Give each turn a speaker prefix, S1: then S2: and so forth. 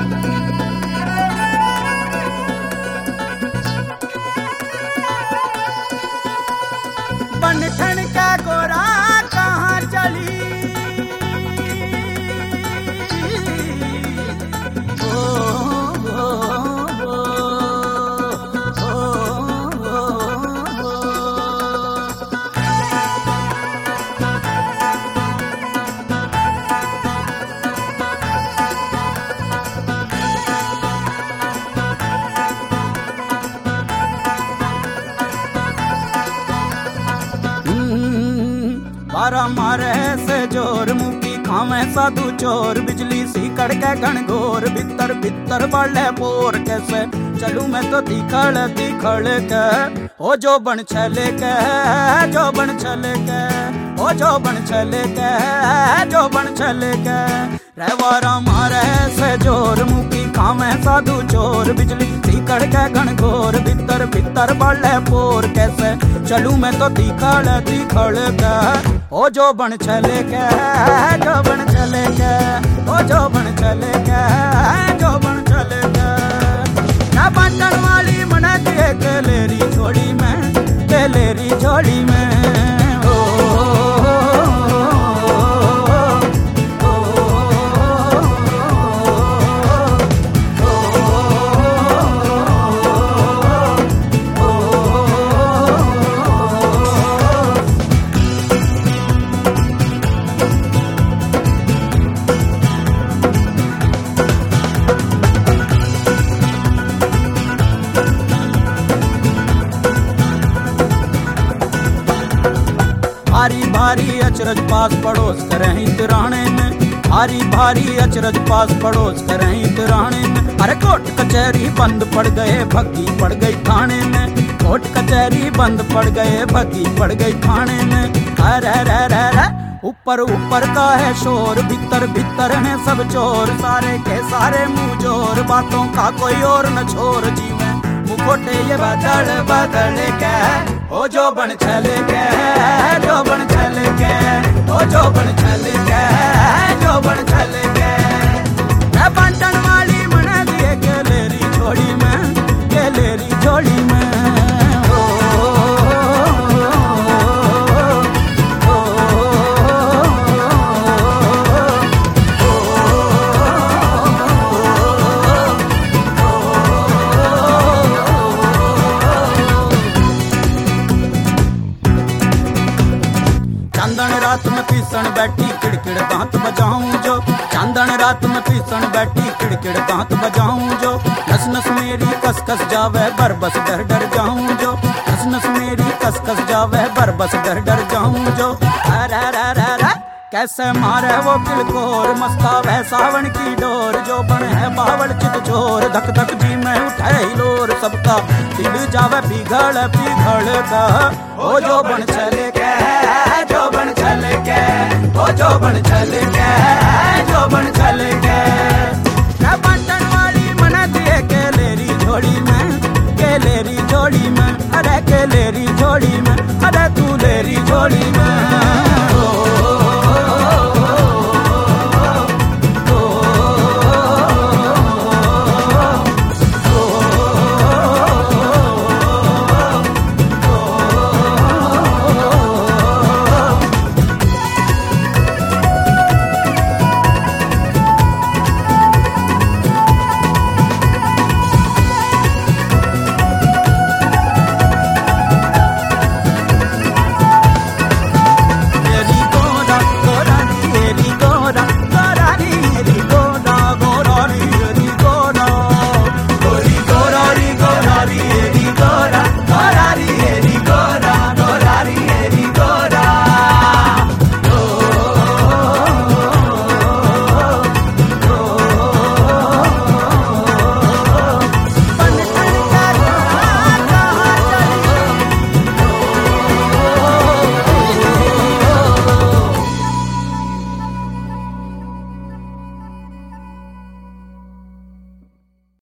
S1: बनठन का गोरा कहाँ चली बारा मारे से जोर मुकी खावे साधु चोर बिजली सी कड़के घनघोर भीतर भीतर बढ़े पोर कैसे चलू मैं तो दिखड़ के ओ जो बन छले के जो बन छले के ओ जो बन छले के जो बन छले के रहवारा मारे से जोर मुकी खावे साधु चोर बिजली सी कड़के घनघोर भीतर भीतर बढ़े पोर कैसे चलू मैं तो दिखड़ के ओ जो बन छले के जो बन छले के ओ जो बन छले के जो बन छले के ना बांटन वाली मना के लेरी झोड़ी में लेरी झोड़ी में भारी भारी अचरज पास पड़ोस करहीं तिराने में भारी भारी अचरज पास पड़ोस करहीं तिराने में अरे कोर्ट कचहरी बंद पड़ गए भग्गी पड़ गई थाने में कोर्ट कचहरी बंद पड़ गए भग्गी पड़ गई थाने में अरे ऊपर ऊपर का है शोर भीतर भीतर है सब चोर सारे के सारे मुंह जोर बातों का कोई और न छोर जी में मुखोटे ये बदल बदल के ओ जो बन छले के जो बन छले के ओ जो बन छले के जो बन छले के मैं बंटन वाली मना दिए के लेरी झोड़ी में के लेरी झोड़ी में चांदन रात में पीसन बैठी किड़किड़ दांत बजाऊं जो चांदन रात में पीसन बैठी किड़किड़ दांत बजाऊं जो नस नस मेरी कस कस जावे बरबस डर डर जाऊं जो नस नस मेरी कस कस जावे बरबस डर डर जाऊं जो अरे कैसे मारे वो किलकोर मस्तावे सावन की डोर जो बन है बावड़ चित चोर धक धक जी में उठे हिलोर सबका दिल जावे पिघल पिघल का ओ जो बन चले के जो बन चले के ओ जो बन चले के जो बन चले के मैं बंटन वाली मना दिए के लेरी झोड़ी में के लेरी झोड़ी में अरे के लेरी झोड़ी में अरे तू लेरी झोड़ी में